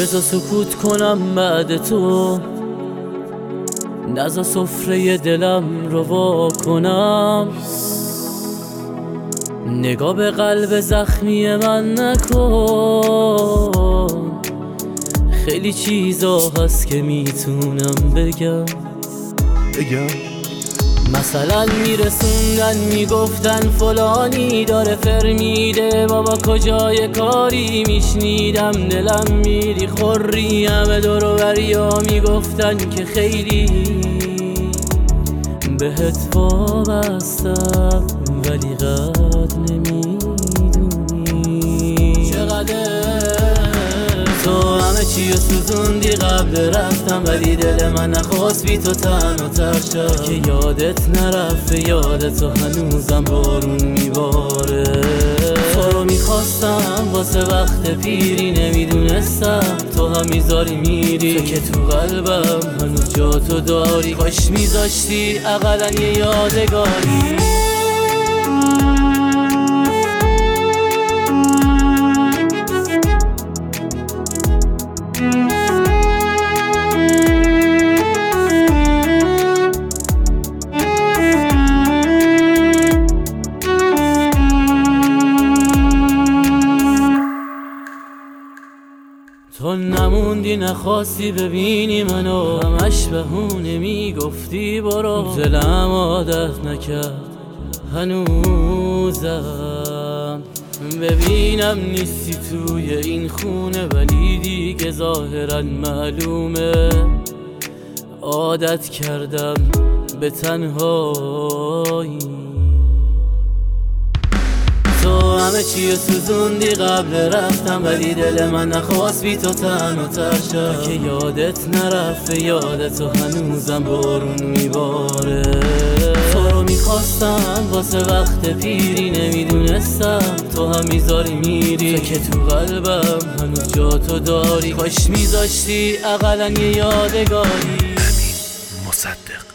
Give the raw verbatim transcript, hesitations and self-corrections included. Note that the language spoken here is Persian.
بذار سکوت کنم بعد تو، نذار سفره دلم رو وا کنم. نگاه به قلب زخمی من نکن، خیلی چیزا هست که میتونم بگم بگم مثلا میرسوندن میگفتن فلانی داره فر میده، بابا کجای کاری میشنیدم دلم میری خوری. همه دور و بریا میگفتن که خیلی بهت وابستم، ولی قد نمیدونی چقدر تو همه چی رو سوزوندی قبل رفتم، ولی دل من نخواست بی تو تنها تر شد. که یادت نرفته یادت تو هنوزم بارون میباره. تو رو میخواستم واسه وقت پیری، نمیدونستم تو هم میذاری میری. تو که تو قلبم هنوز جا تو داری، کاش میذاشتی اقلا یه یادگاری. تو نموندی نخواستی ببینی منو، همش بهونه میگفتی برو. دلم عادت نکرد هنوزم ببینم نیستی توی این خونه، ولی دیگه ظاهرا معلومه عادت کردم به تنهایی. تو همه چی رو سوزوندی قبل رفتم، ولی دل من نخواست بی تو تنها تر شد. که یادت نرفته یادت تو هنوزم بارون میباره. تو رو میخواستم واسه وقت پیری، نمیدونستم تو هم میذاری میری. تو که تو قلبم هنوز جا تو داری، کاش میذاشتی اقلا یه یادگاری. امین مصدق.